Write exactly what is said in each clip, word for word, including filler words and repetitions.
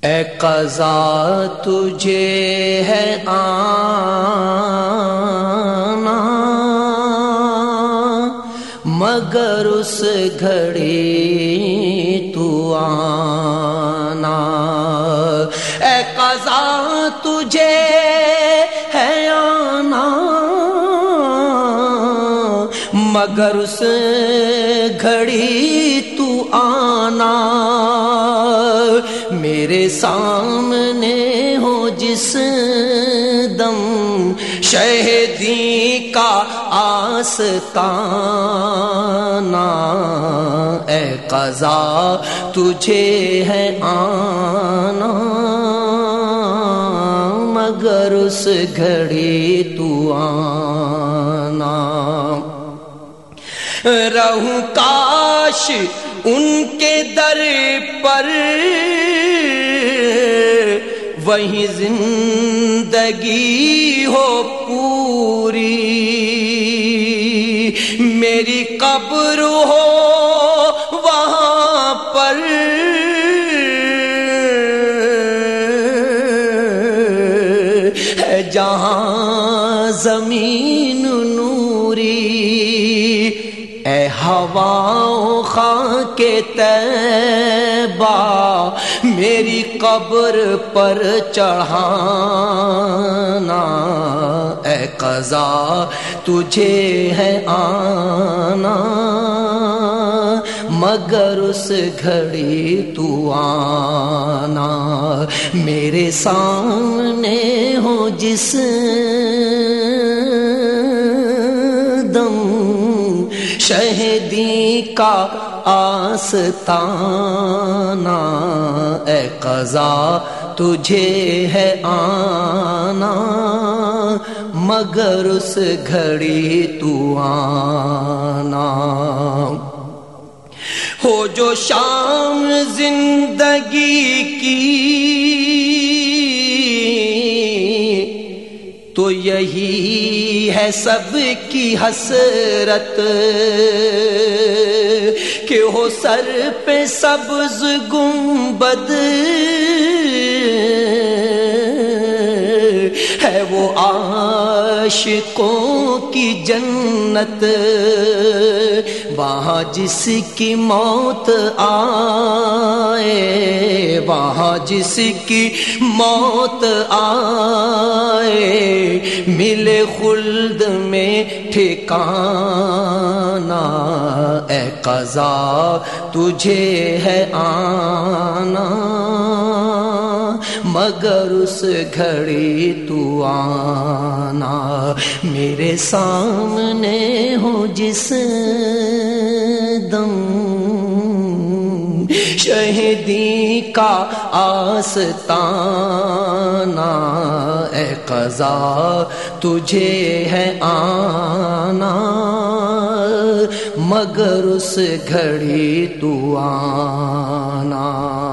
اے قضا تجھے ہے آنا، مگر اس گھڑی تو آنا۔ اے قضا تجھے ہے آنا، مگر اس گھڑی تو آنا۔ میرے سامنے ہو جس دم شہیدی کا آستانہ، اے قضا تجھے ہے آنا، مگر اس گھڑی تو آنا۔ رہوں کاش ان کے در پر، وہیں زندگی ہو پوری، میری قبر ہو وہاں پر، ہے جہاں زمین نوری۔ اے ہواؤں خاک طیبہ میری قبر پر چڑھانا، اے قضا تجھے ہے آنا، مگر اس گھڑی تو آنا۔ میرے سامنے ہو جس دم شہیدی کا آستانہ، اے قضا تجھے ہے آنا، مگر اس گھڑی تو آنا۔ ہو جو شام زندگی کی تو یہی ہے سب کی حسرت، کہ ہو سر پہ سبز گنبد، ہے وہ عاشقوں کی جنت، وہاں جس کی موت آئے، وہاں جس کی موت آئے، ملے خلد میں ٹھکانہ، اے قضا تجھے ہے آنا، مگر اس گھڑی تو آنا۔ میرے سامنے ہو جس دم شہیدی کا آستانہ، اے قضا تجھے ہے آنا، مگر اس گھڑی تو آنا۔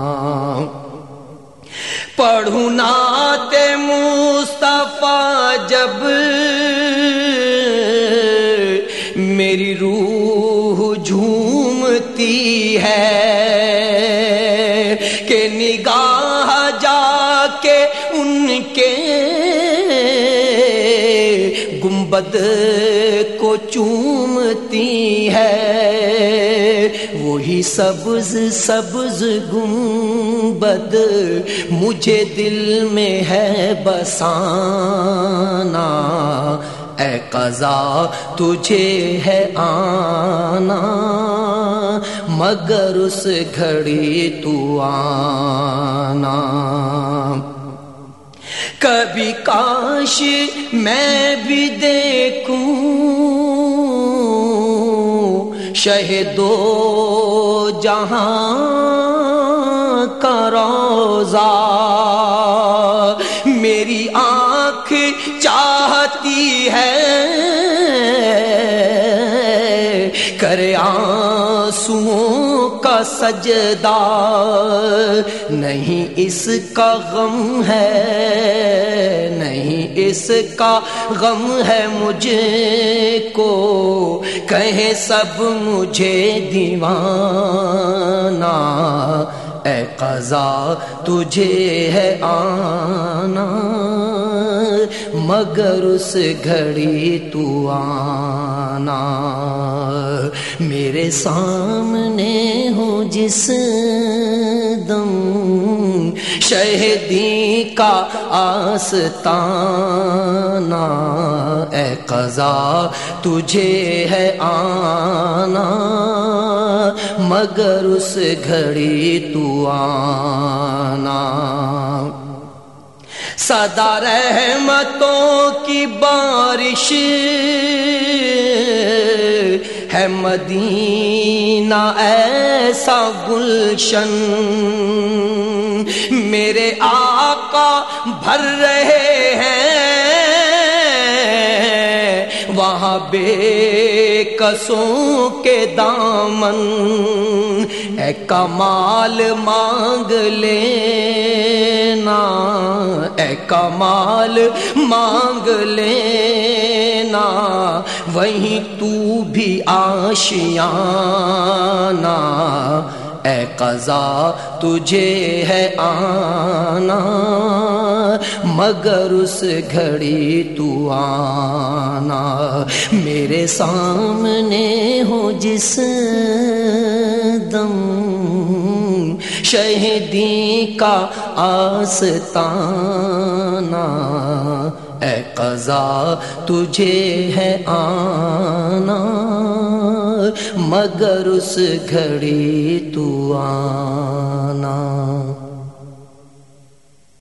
پڑھوں نعت مصطفیٰ جب میری روح جھومتی ہے، کہ نگاہ جا کے ان کے گنبد کو چومتی ہے، وہی سبز سبز گنبد مجھے دل میں ہے بسانا، اے قضا تجھے ہے آنا، مگر اس گھڑی تو آنا۔ کبھی کاش میں بھی دیکھوں شہدو جہاں کا روضہ، میری آنکھ چاہتی ہے کرے آنسوؤں کا سجدہ، نہیں اس کا غم ہے، نہیں اس کا غم ہے مجھے کو، کہیں سب مجھے دیوانہ، اے قضا تجھے ہے آنا، مگر اس گھڑی تو آنا، میرے سامنے ہو جس دم شہدی کا آستانہ، اے قضا تجھے ہے آنا، مگر اس گھڑی تو آنا، صدا رحمتوں کی بارش ہے مدینہ ایسا گلشن، میرے آقا بھر رہے ہیں وہاں بے کسوں کے دامن، اے کمال مانگ لینا، اے کمال مانگ لینا، وہیں تو بھی آشیانہ، اے قضا تجھے ہے آنا، مگر اس گھڑی تو آنا، میرے سامنے ہو جس دم شہدی کا آستانہ، اے قضا تجھے ہے آنا، مگر اس گھڑی تو آنا۔